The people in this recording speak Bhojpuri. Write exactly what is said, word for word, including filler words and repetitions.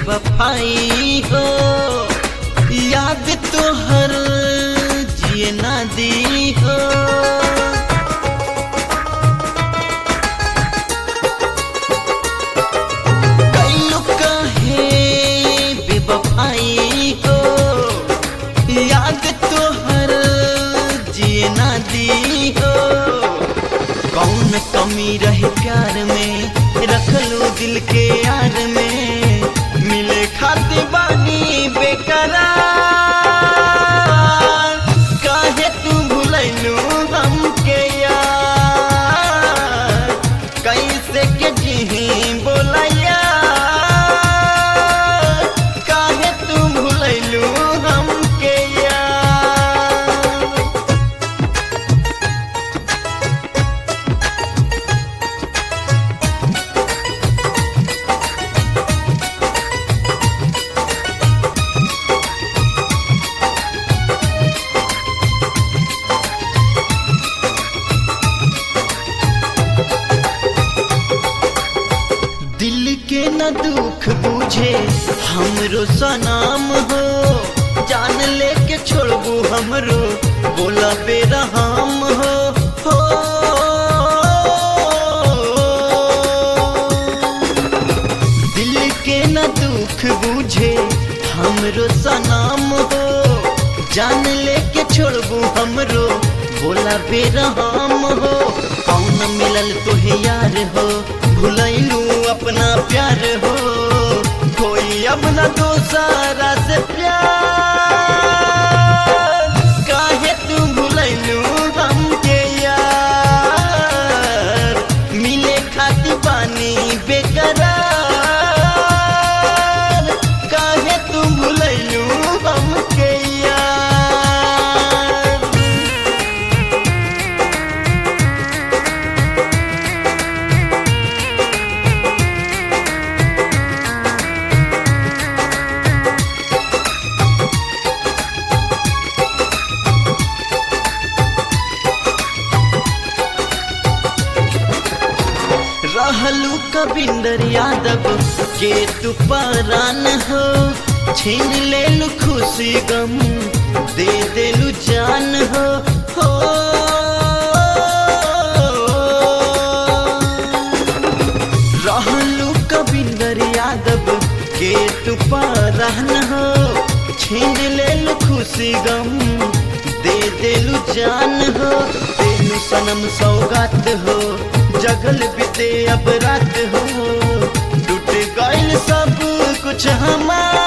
बेवफाई हो, याद तो हर जिए ना दी हो। कैलू काहे बेवफाई हो, याद तो हर जिए ना दी हो। कौन कमी रहे प्यार में, रखलू दिल के यार में, मिले खातिर बानी बेकरार। काहे तू भुलैलू हमके यार, कैसे के जीही बोला यार। काहे तू भुलैलू हमके यार। दिल के न दुख बुझे हमरो सनाम हो, जान लेके छोड़बू हमरो बोला बेरहम हो। हो दिल के न दुख बुझे हमरो सनाम हो, जान लेके छोड़बू हमरो बोला बेरहम हो। कौन मिलल तोहे यार हो, भुलैलू अपना प्यार हो, कोई अब न दूसरा से प्यार। काहे तू भुलैलू हमके यार, मिले खातिर बानी बेकरार। काहे तू भुलैलू हमके यार। रहलू कविंदर यादव के तू परान हो, छीन लेलू खुशी गम दे देलू जान हो। हो रहलू कविंदर यादव के तू परान हो, छीन लेलू खुशी गम दे देलू जान हो। देलू सनम सौगात हो, जगल बीते अब रात हो, टूट गइल सब कुछ हमार।